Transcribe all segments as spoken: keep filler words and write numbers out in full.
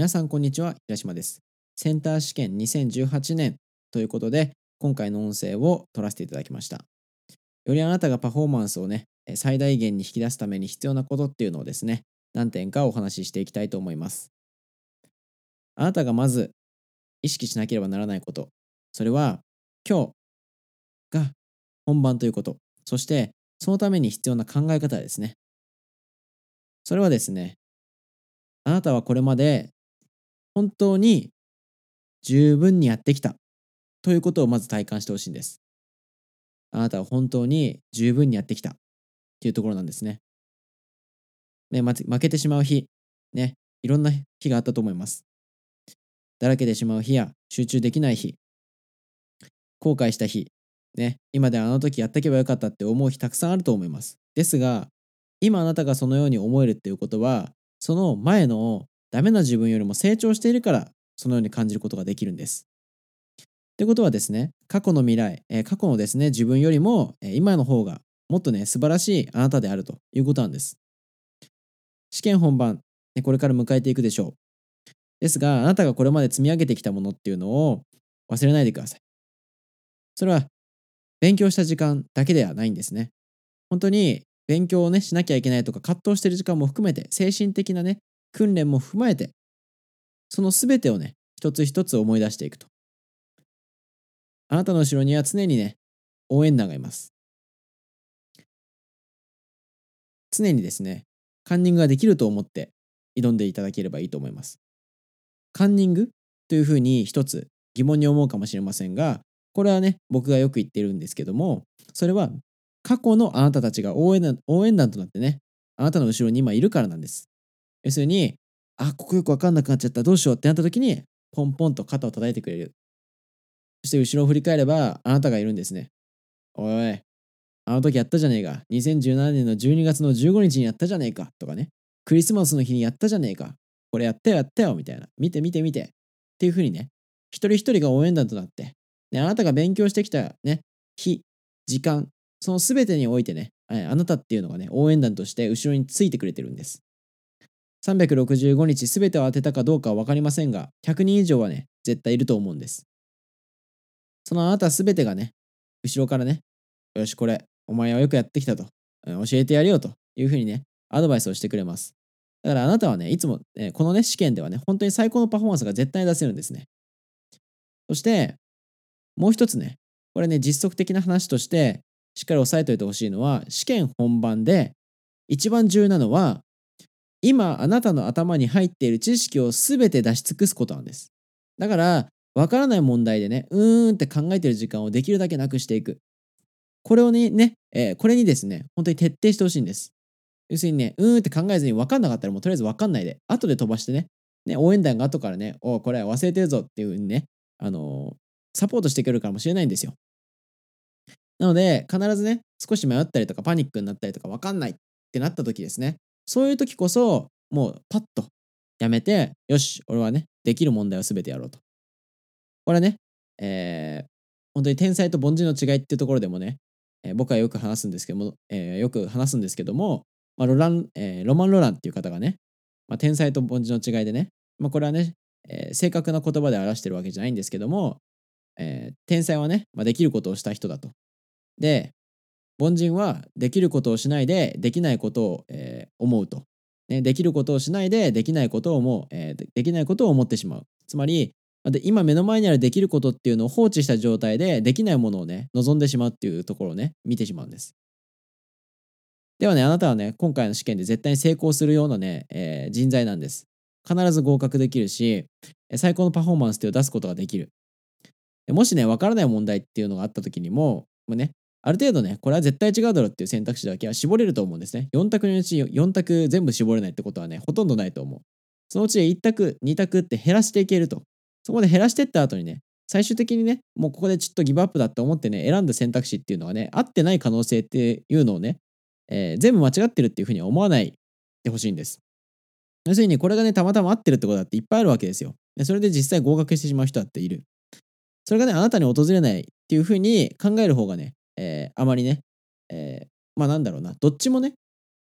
皆さんこんにちは、平島です。センター試験にせんじゅうはちねんということで、今回の音声を取らせていただきました。よりあなたがパフォーマンスをね、最大限に引き出すために必要なことっていうのをですね、何点かお話ししていきたいと思います。あなたがまず意識しなければならないこと、それは今日が本番ということ、そしてそのために必要な考え方ですね。それはですね、あなたはこれまで本当に十分にやってきたということをまず体感してほしいんです。あなたは本当に十分にやってきたっていうところなんですね。ね、ま負けてしまう日、ね、いろんな日があったと思います。だらけてしまう日や集中できない日、後悔した日、ね、今ではあの時やってけばよかったって思う日たくさんあると思います。ですが、今あなたがそのように思えるっていうことは、その前のダメな自分よりも成長しているから、そのように感じることができるんです。ということはですね、過去の未来、えー過去のですね、自分よりも、えー今の方がもっとね、素晴らしいあなたであるということなんです。試験本番、ねこれから迎えていくでしょう。ですが、あなたがこれまで積み上げてきたものっていうのを忘れないでください。それは勉強した時間だけではないんですね。本当に勉強をね、しなきゃいけないとか葛藤している時間も含めて、精神的なね、訓練も踏まえて、その全てをね、一つ一つ思い出していくと。あなたの後ろには常にね、応援団がいます。常にですね、カンニングができると思って挑んでいただければいいと思います。カンニングというふうに一つ疑問に思うかもしれませんが、これはね、僕がよく言ってるんですけども、それは過去のあなたたちが応援団応援団となってね、あなたの後ろに今いるからなんです。要するに、あ、ここよくわかんなくなっちゃった、どうしようってなった時に、ポンポンと肩を叩いてくれる。そして後ろを振り返れば、あなたがいるんですね。おいおい、あの時やったじゃねえか。にせんじゅうななねんのじゅうにがつのじゅうごにちにやったじゃねえか。とかね。クリスマスの日にやったじゃねえか。これやったよやったよ。みたいな。見て見て見て。っていう風にね、一人一人が応援団となって、ね、あなたが勉強してきたね、日、時間、その全てにおいてね、あなたっていうのがね、応援団として後ろについてくれてるんです。さんびゃくろくじゅうごにち全てを当てたかどうかは分かりませんが、ひゃくにん以上はね、絶対いると思うんです。そのあなた全てがね、後ろからね、よし、これ、お前はよくやってきたと。教えてやるよというふうにね、アドバイスをしてくれます。だからあなたはね、いつも、えーこのね、試験ではね、本当に最高のパフォーマンスが絶対に出せるんですね。そして、もう一つね、これね、実測的な話として、しっかり押さえておいてほしいのは、試験本番で一番重要なのは、今あなたの頭に入っている知識を全て出し尽くすことなんです。だから、わからない問題でね、うーんって考えてる時間をできるだけなくしていく。これをね、ね、えーこれにですね、本当に徹底してほしいんです。要するにね、うーんって考えずに分かんなかったらもうとりあえず分かんないで、後で飛ばしてね、ね、応援団が後からね、おうこれ忘れてるぞっていう風にね、あのーサポートしてくれるかもしれないんですよ。なので、必ずね、少し迷ったりとかパニックになったりとか分かんないってなった時ですね、そういう時こそ、もうパッとやめて、よし、俺はね、できる問題を全てやろうと。これはね、えー、本当に天才と凡人の違いっていうところでもね、えー僕はよく話すんですけども、えーよく話すんですけども、まあ、ロラン、えーロマン・ロランっていう方がね、まあ、天才と凡人の違いでね、まあ、これはね、えー正確な言葉で表してるわけじゃないんですけども、えー天才はね、まあ、できることをした人だと。で、凡人はできることをしないでできないことを、えー思うと。ね、できることをしないでできないことを思う、えーでできないことを思ってしまう。つまり、で今目の前にあるできることっていうのを放置した状態でできないものをね、望んでしまうっていうところをね、見てしまうんです。ではね、あなたはね、今回の試験で絶対に成功するようなね、えー人材なんです。必ず合格できるし、え最高のパフォーマンスっていうのを出すことができる。でもしね、わからない問題っていうのがあった時にも、もうね、ある程度ね、これは絶対違うだろうっていう選択肢だけは絞れると思うんですね。よん択のうちよん択全部絞れないってことはね、ほとんどないと思う。そのうちいち択、に択って減らしていけると。そこで減らしていった後にね、最終的にね、もうここでちょっとギブアップだって思ってね、選んだ選択肢っていうのはね、合ってない可能性っていうのをね、えー全部間違ってるっていうふうには思わないでほしいんです。要するにこれがね、たまたま合ってるってことだっていっぱいあるわけですよ。でそれで実際合格してしまう人だっている。それがね、あなたに訪れないっていうふうに考える方がね、えーあまりね、えーまあなんだろうな、どっちもね、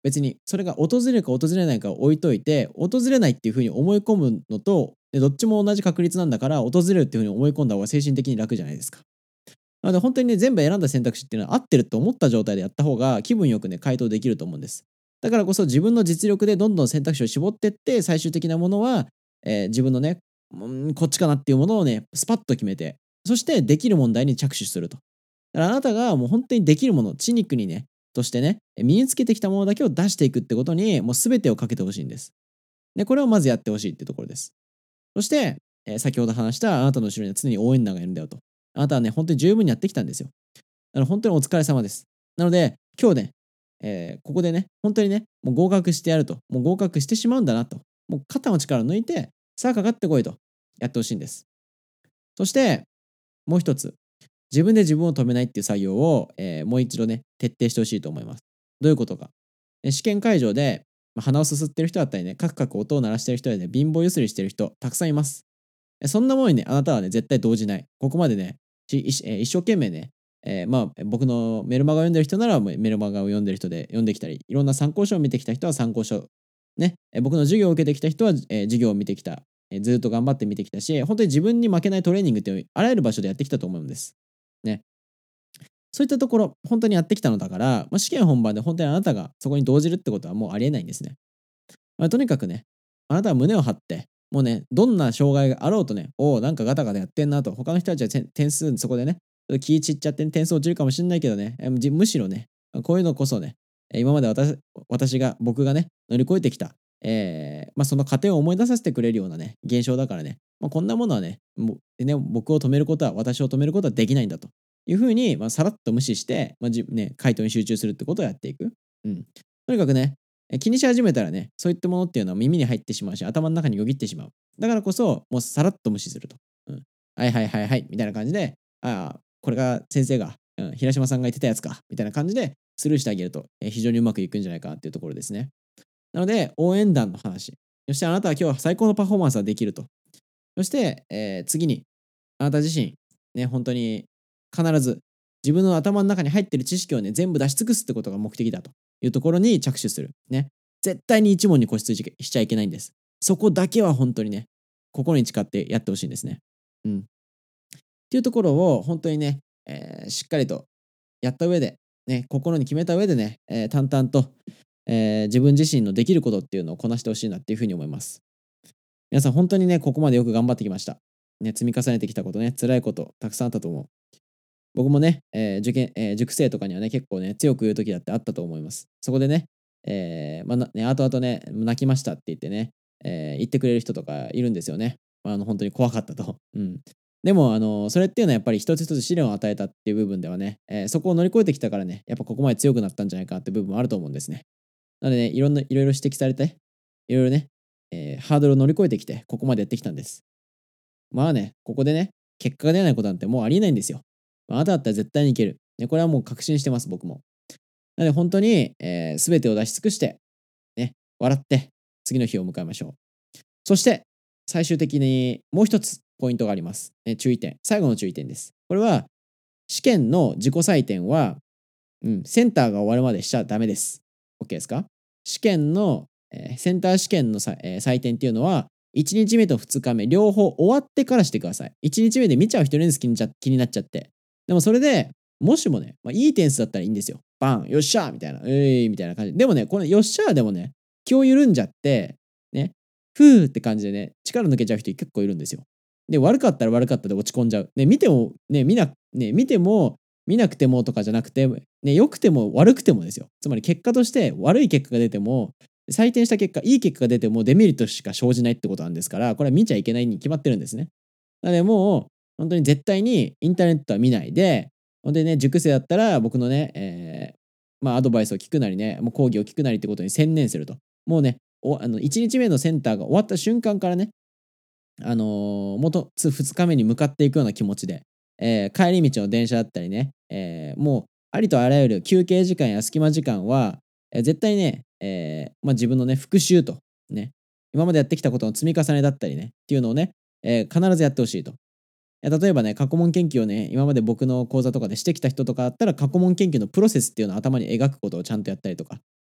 別にそれが訪れるか訪れないかを置いといて、訪れないっていうふうに思い込むのと、でどっちも同じ確率なんだから、訪れるっていうふうに思い込んだ方が精神的に楽じゃないですか。なので本当にね、全部選んだ選択肢っていうのは合ってると思った状態でやった方が気分よくね、回答できると思うんです。だからこそ自分の実力でどんどん選択肢を絞ってって、最終的なものは、えー自分のね、うん、こっちかなっていうものをね、スパッと決めて、そしてできる問題に着手すると。だからあなたがもう本当にできるもの、血肉にね、としてね、身につけてきたものだけを出していくってことに、もう全てをかけてほしいんです。で、これをまずやってほしいってところです。そして、えー先ほど話したあなたの後ろには常に応援団がいるんだよと。あなたはね、本当に十分にやってきたんですよ。だから本当にお疲れ様です。なので、今日ね、えーここでね、本当にね、もう合格してやると。もう合格してしまうんだなと。もう肩の力を抜いて、さあかかってこいとやってほしいんです。そして、もう一つ、自分で自分を止めないっていう作業を、えーもう一度ね、徹底してほしいと思います。どういうことか。え試験会場で、まあ鼻をすすってる人だったりね、カクカク音を鳴らしてる人でね、貧乏ゆすりしてる人、たくさんいます。えそんなものにね、あなたはね、絶対動じない。ここまでね、し一えー一生懸命ね、えーまあ、僕のメルマガを読んでる人ならもうメルマガを読んでる人で読んできたり、いろんな参考書を見てきた人は参考書、ね、えー僕の授業を受けてきた人は、えー授業を見てきた、えーずーっと頑張って見てきたし、本当に自分に負けないトレーニングっていうのをあらゆる場所でやってきたと思うんです。ね。そういったところ、本当にやってきたのだから、まあ、試験本番で本当にあなたがそこに動じるってことはもうありえないんですね。まあ、とにかくね、あなたは胸を張って、もうね、どんな障害があろうとね、おお、なんかガタガタやってんなと、他の人たちはて点数そこでね、気散っちゃって点数落ちるかもしれないけどね、えじむしろね、こういうのこそね、え今まで私私が、僕がね、乗り越えてきた、えーまあ、その過程を思い出させてくれるようなね、現象だからね、まあ、こんなものはね、もうでね、僕を止めることは、私を止めることはできないんだというふうに、まあ、さらっと無視して、まあじね、回答に集中するってことをやっていく。うん。とにかくね、え気にし始めたらね、そういったものっていうのは耳に入ってしまうし、頭の中によぎってしまう。だからこそ、もうさらっと無視すると。うん。はいはいはいはい、みたいな感じで、ああ、これが先生が、うん、平島さんが言ってたやつか、みたいな感じでスルーしてあげると、え非常にうまくいくんじゃないかなっていうところですね。なので、応援団の話。そしてあなたは今日は最高のパフォーマンスができると。そして、えー次に、あなた自身、ね、本当に必ず自分の頭の中に入ってる知識をね、全部出し尽くすってことが目的だというところに着手する。ね。絶対に一問に固執しちゃいけないんです。そこだけは本当にね、心に誓ってやってほしいんですね。うん。っていうところを本当にね、えーしっかりとやった上で、ね、心に決めた上でね、えー淡々と、えー自分自身のできることっていうのをこなしてほしいなっていうふうに思います。皆さん本当にね、ここまでよく頑張ってきました。ね、積み重ねてきたことね、辛いことたくさんあったと思う。僕もね、えー受験、えー塾生とかにはね、結構ね、強く言う時だってあったと思います。そこでね、えーまあ、なね、後々ね、泣きましたって言ってね、えー言ってくれる人とかいるんですよね。まあ、あの、本当に怖かったと。うん。でも、あの、それっていうのはやっぱり一つ一つ試練を与えたっていう部分ではね、えーそこを乗り越えてきたからね、やっぱここまで強くなったんじゃないかって部分もあると思うんですね。なのでね、いろんな、いろいろ指摘されて、いろいろね、えーハードルを乗り越えてきて、ここまでやってきたんです。まあね、ここでね、結果が出ないことなんてもうありえないんですよ。あなただったら絶対にいける。ね、これはもう確信してます、僕も。なので本当に、えー、全てを出し尽くして、ね、笑って、次の日を迎えましょう。そして、最終的にもう一つポイントがあります。ね、注意点。最後の注意点です。これは、試験の自己採点は、うん、センターが終わるまでしちゃダメです。OK ですか？試験の、えーセンター試験のさ、えー採点っていうのは、いちにちめとふつかめ、両方終わってからしてください。いちにちめで見ちゃう人いるんです、気にちゃ気になっちゃって。でもそれで、もしもね、まあ、いい点数だったらいいんですよ。バン、よっしゃーみたいな、えーいみたいな感じ。でもね、このよっしゃーでもね、気を緩んじゃって、ね、ふーって感じでね、力抜けちゃう人結構いるんですよ。で、悪かったら悪かったで落ち込んじゃう。ね、見ても、ね、見な、ね、見ても、見なくてもとかじゃなくて、ね、良くても悪くてもですよ。つまり結果として悪い結果が出ても、採点した結果、いい結果が出てもデメリットしか生じないってことなんですから、これは見ちゃいけないに決まってるんですね。なのでもう、本当に絶対にインターネットは見ないで、ほんでね、塾生だったら僕のね、えーまあアドバイスを聞くなりね、もう講義を聞くなりってことに専念すると。もうね、おあのいちにちめのセンターが終わった瞬間からね、あのー、元つふつかめに向かっていくような気持ちで、えー帰り道の電車だったりね、えーもうありとあらゆる休憩時間や隙間時間は、えー絶対ね、えーまあ、自分のね、復習と、ね、今までやってきたことの積み重ねだったりね、っていうのをね、えー必ずやってほしいと。え例えばね、過去問研究をね、今まで僕の講座とかでしてきた人とかだったら、過去問研究のプロセスっていうのを頭に描くことをちゃんとやったりとか、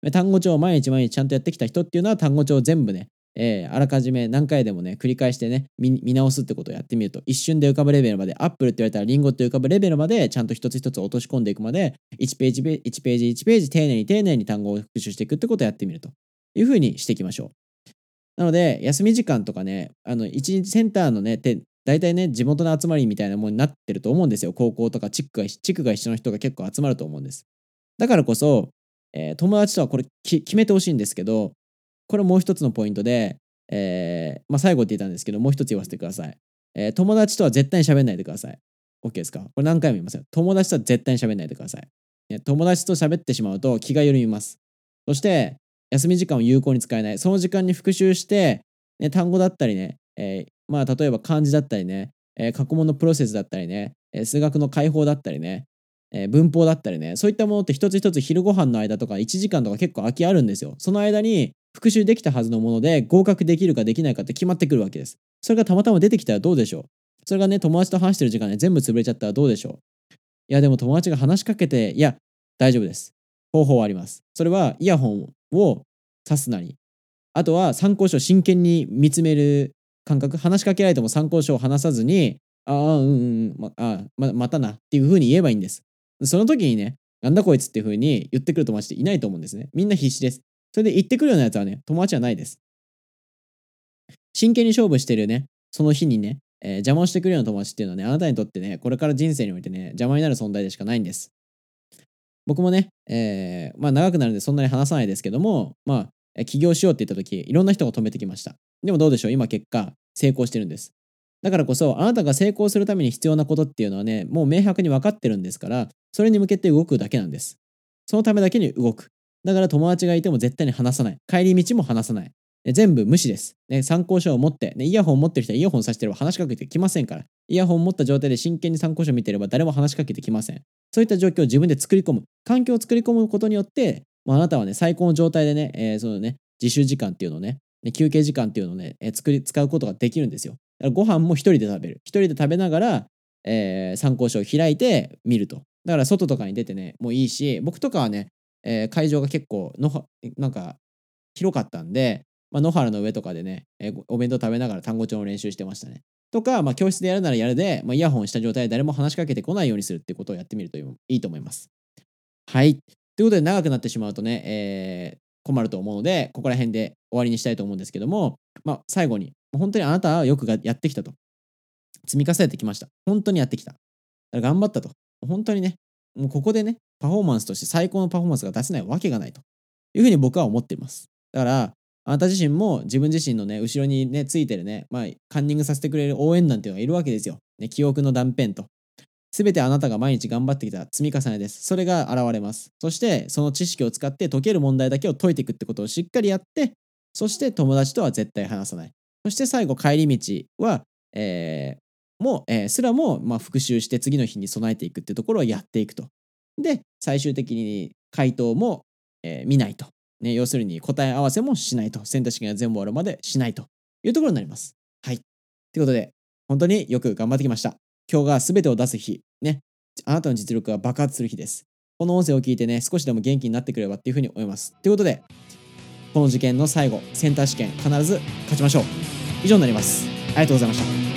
単語帳を毎日毎日ちゃんとやってきた人っていうのは単語帳を全部ね、えーあらかじめ何回でもね、繰り返してね、見見直すってことをやってみると、一瞬で浮かぶレベルまで、アップルって言われたらリンゴって浮かぶレベルまで、ちゃんと一つ一つ落とし込んでいくまで、いちページいちページいちページ丁寧に丁寧に単語を復習していくってことをやってみるというふうにしていきましょう。なので、休み時間とかね、あの、一日センターのね、て大体ね、地元の集まりみたいなものになってると思うんですよ。高校とか地区が地区が一緒の人が結構集まると思うんです。だからこそ、えー友達とはこれき決めてほしいんですけど、これもう一つのポイントで、えーまあ、最後って言ったんですけど、もう一つ言わせてください。えー友達とは絶対に喋んないでください。OK ですか？これ何回も言いますよ。友達とは絶対に喋んないでください。ね友達と喋ってしまうと気が緩みます。そして、休み時間を有効に使えない。その時間に復習して、ね、単語だったりね、えーまあ、例えば漢字だったりね、えー過去問のプロセスだったりね、えー数学の解法だったりね、えー文法だったりね、そういったものって一つ一つ昼ご飯の間とかいちじかんとか結構空きあるんですよ。その間に復習できたはずのもので合格できるかできないかって決まってくるわけです。それがたまたま出てきたらどうでしょう？それがね、友達と話してる時間で全部潰れちゃったらどうでしょう？いや、でも友達が話しかけて、いや、大丈夫です。方法はあります。それはイヤホンを挿すなり、あとは参考書を真剣に見つめる感覚、話しかけられても参考書を離さずに、ああ、うんうんうん、まあままたなっていう風に言えばいいんです。その時にね、なんだこいつっていう風に言ってくる友達っていないと思うんですね。みんな必死です。それで言ってくるようなやつはね、友達はないです。真剣に勝負してるね、その日にね、えー邪魔をしてくるような友達っていうのはね、あなたにとってね、これから人生においてね、邪魔になる存在でしかないんです。僕もね、えーまあ長くなるんでそんなに話さないですけども、まあ、え起業しようって言った時、いろんな人が止めてきました。でもどうでしょう、今結果、成功してるんです。だからこそ、あなたが成功するために必要なことっていうのはね、もう明白に分かってるんですから、それに向けて動くだけなんです。そのためだけに動く。だから友達がいても絶対に話さない。帰り道も話さない。え全部無視です。ね、参考書を持って、ね、イヤホンを持ってる人はイヤホンさしてれば話しかけてきませんから。イヤホンを持った状態で真剣に参考書を見てれば誰も話しかけてきません。そういった状況を自分で作り込む。環境を作り込むことによって、まあ、あなたはね、最高の状態でね、えーそのね、自習時間っていうのをね、ね休憩時間っていうのをね、えー作り、使うことができるんですよ。だからご飯も一人で食べる。一人で食べながら、えー参考書を開いて見ると。だから外とかに出てね、もういいし、僕とかはね、えー会場が結構のは、なんか広かったんで、まあ、野原の上とかでね、えーお弁当食べながら単語帳の練習してましたね。とか、まあ、教室でやるならやるで、まあ、イヤホンした状態で誰も話しかけてこないようにするってことをやってみるといいと思います。はい。ということで長くなってしまうとね、えー困ると思うので、ここら辺で終わりにしたいと思うんですけども、まあ、最後に、本当にあなたはよくがやってきたと。積み重ねてきました。本当にやってきた。だから頑張ったと。本当にね、もうここでね、パフォーマンスとして最高のパフォーマンスが出せないわけがないというふうに僕は思っています。だから、あなた自身も自分自身のね、後ろにね、ついてるね、まあ、カンニングさせてくれる応援団っていうのがいるわけですよ。ね、記憶の断片と。すべてあなたが毎日頑張ってきた積み重ねです。それが現れます。そして、その知識を使って解ける問題だけを解いていくってことをしっかりやって、そして友達とは絶対話さない。そして最後、帰り道は、えーもう、えーすらも、まあ、復習して次の日に備えていくってところをやっていくと。で、最終的に回答も、えー見ないと。ね、要するに答え合わせもしないと。選択肢が全部終わるまでしないというところになります。はい。ということで、本当によく頑張ってきました。今日が全てを出す日、ね、あなたの実力が爆発する日です。この音声を聞いてね、少しでも元気になってくれればっていうふうに思います。ということで、この受験の最後、センター試験必ず勝ちましょう。以上になります。ありがとうございました。